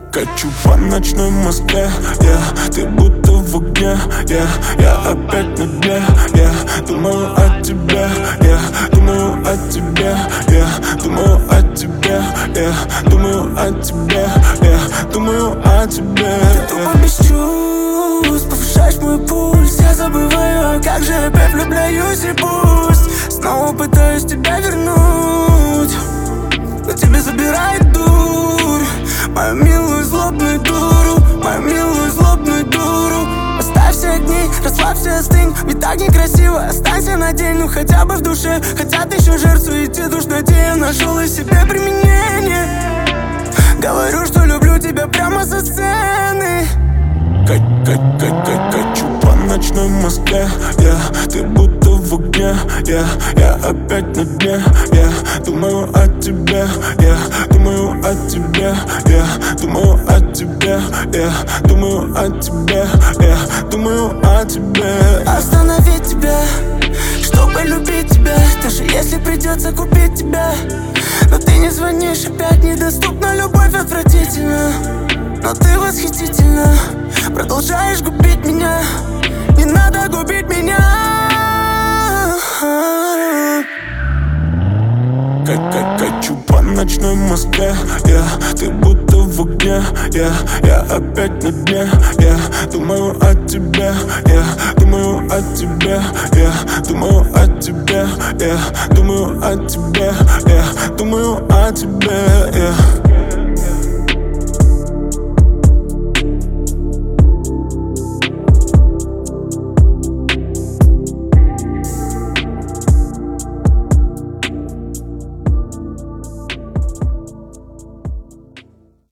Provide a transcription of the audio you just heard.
Качу по ночной Москве, ты будто в огне, я опять на дне, думаю о тебе, думаю о тебе, думаю о тебе, думаю о тебе, думаю о тебе. Ты тупо без чувств, повышаешь мой пульс. Я забываю, а как же опять влюбляюсь и пусть снова пытаюсь тебя вернуть, но тебе забирает дурь, мою милую злобную дуру, мою милую злобную дуру. Оставь все дни, расслабься, остынь, ведь так некрасиво. Останься на день, ну хотя бы в душе. Хотят еще жертву идти душноте, я нашел и себе применение. Говорю, что люблю тебя прямо со сцены. Качу по ночной Москве, ты будто в огне, я опять на дне, думаю о тебе, думаю о тебе, думаю о тебе, думаю о тебе, думаю о тебе. Остановить тебя, чтобы любить тебя, даже если придется купить тебя. Но ты не звонишь, опять недоступна, любовь отвратительна. Но ты восхитительна, продолжаешь губить меня. Не надо губить меня. Качу по ночной Москве, ты будто в огне, я опять на дне, думаю о тебе, думаю о тебе, думаю о тебе, думаю о тебе, думаю о тебе.